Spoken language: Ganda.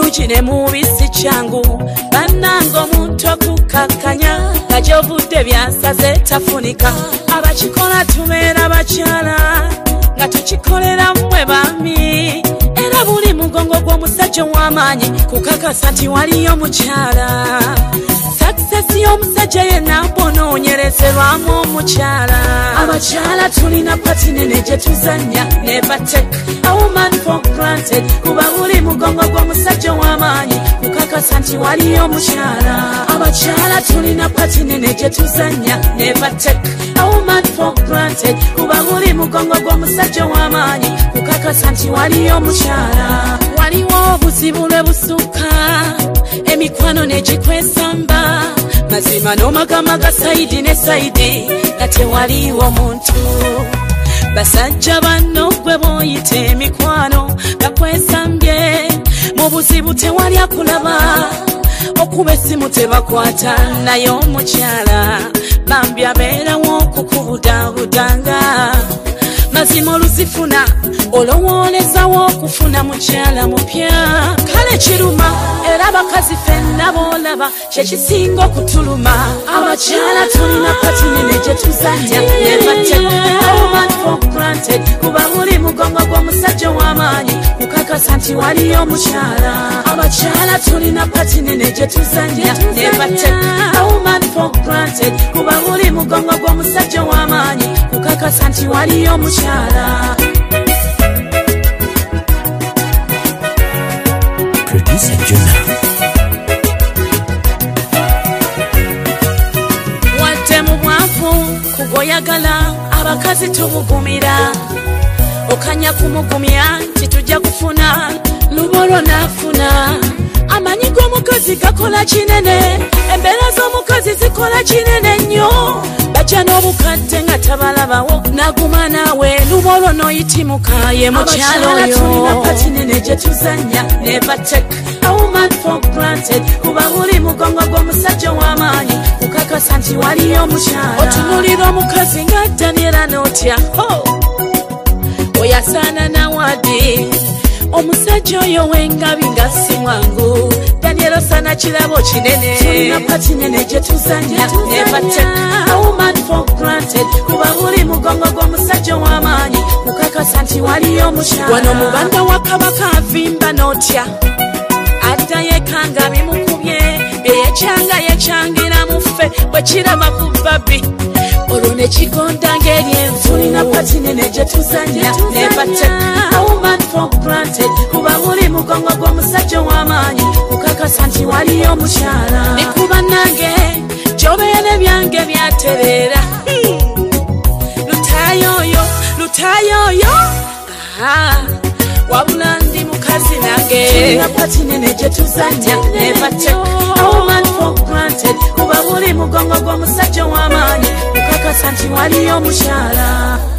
ugine mubisi changu banango muntu okukakanya ngajovudde byasaze tafunika abakikola tubeera bakyala nga tukikolera mmwe bami era buli mugongo gw'omusajja w'amaanyi kukakasa nti waliyo mukyala sakisesi y'omusajja yenna bonoonyerezerwamu omukyala abakyala tulina pati nene gye tuzannya never take a woman for granted kuba buli mugongo gw'omusajja w'amaanyi kukakasa nti waliyo mukyala abakyala tulina pati nene gye tuzannya never take a woman for granted kuba buli mugongo gw'omusajja w'amaanyi kukakasa nti waliyo mukyala waliwo obuzibu lwe busukka emikwano negikwesamba mazima n'omagamaga sayidi ne sayidi nga tewaliwo muntu basajja banno gwe booyita emikwano gakwesambye mu buzibu tewali akulaba okuba essimu tebakwata naye omukyala bambi abeerawo okukubudabudanga mazima oluzifuna olowoolezawo okufuna mukyala mupya kale kiruma era bakazi ffenna boolaba kyekisinga okutuluma abakyala tulina pati nene gye tuzanya never take a woman for granted kuba buli mugongo gw'omusajja w'amaanyi kukakasa nti waliyo mukyala abakyala tulina pati nene gye tuzanya never take a woman for granted kuba buli mugongo gw'omusajja w'amaanyi kukakasa nti waliyo mukyala. Producer Juna. Wadde mu bwavu kugoyagala abakazi tubugumira okanya kumugumya nti tujja kufuna lubolo nafuna amanyi g'omukazi gakola kinene embeera z'omukazi zikola kinene nnyo bajja n'obukadde nga tabalabawo naguma naawe lubolo n'oyitimuka ye mukyalo oyo tulina pati nene gye tuzanya never take a woman for granted kuba buli mugongo gw'omusajja w'amaanyi kukakasa nti waliyo mukyala otunulira omukazi nga Daniela n'otya oyasaana nawadi omusajja oyo w'engabi nga si mwangu Daniela sana kirabo kinene tulina pati nene gye tuzanya never take a woman for granted kuba buli mugongo gw'omusajja w'amaanyi kukakasa nti waliyo mukyala wano mubanda wa kabaka avimba n'otya adda yekanga bimukubye byeyekyanga yekyangira muffe bwe kiraba ku babi olwo ne kigonda ng'eryenvu tulina pati nene gye tuzanya never take a woman for granted kuba buli mugongo gw'omusajja w'amaanyi kukakasa nti waliyo mukyala nekuba nange gyobeere byange byatereera lutayoyo wabula ndi mukazi nange tulina pati nene gye tuzanya never take a woman for granted kuba buli mugongo gw'omusajja w'amaanyi kukakasa nti waliyo mukyala.